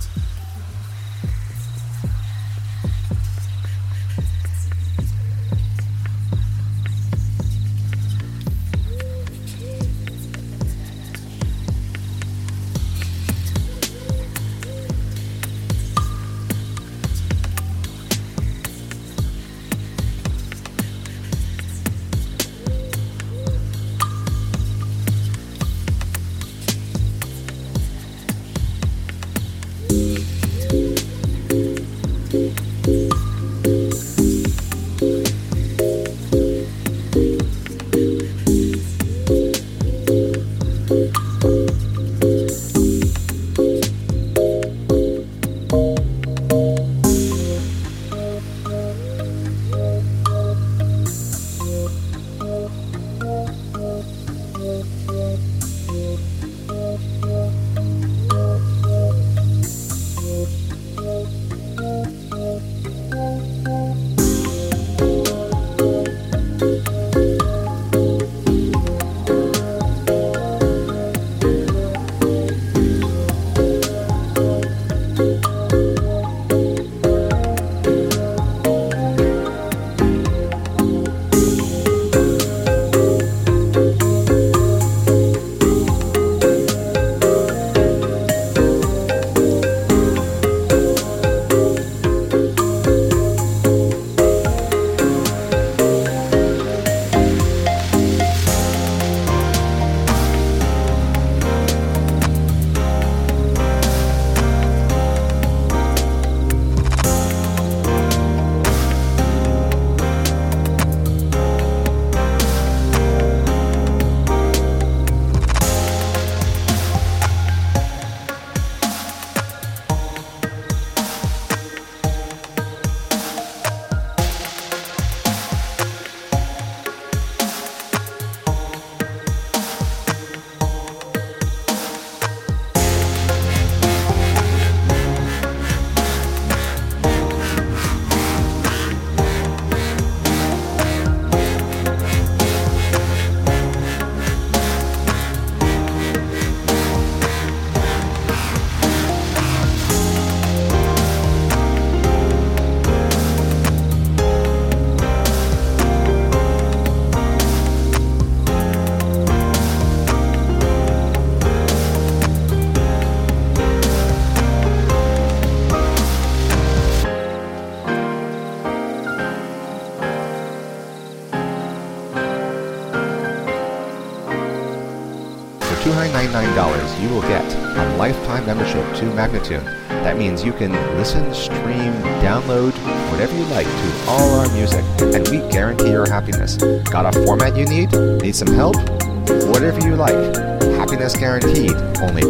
$299, you will get a lifetime membership to Magnatune. That means you can listen, stream, download, whatever you like to all our music, and we guarantee your happiness. Got a format you need? Need some help? Whatever you like. Happiness guaranteed. Only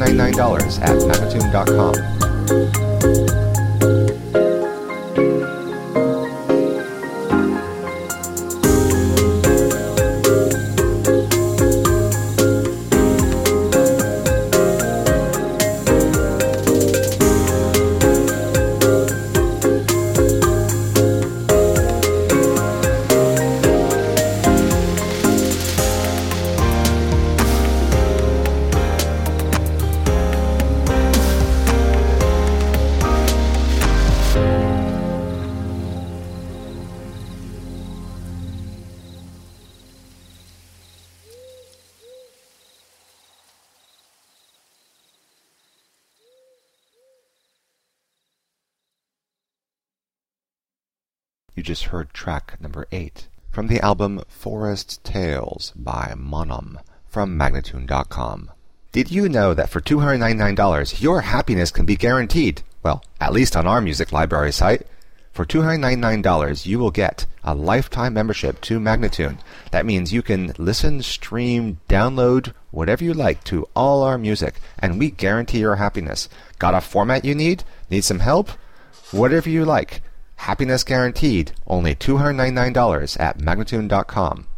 $299 at Magnatune.com. You just heard track number 8 from the album Forest Tales by Monum from Magnatune.com. Did you know that for $299 your happiness can be guaranteed? Well, at least on our music library site. For $299 you will get a lifetime membership to Magnatune. That means you can listen, stream, download, whatever you like to all our music, and we guarantee your happiness. Got a format you need? Need some help? Whatever you like. Happiness guaranteed. Only $299 at Magnatune.com.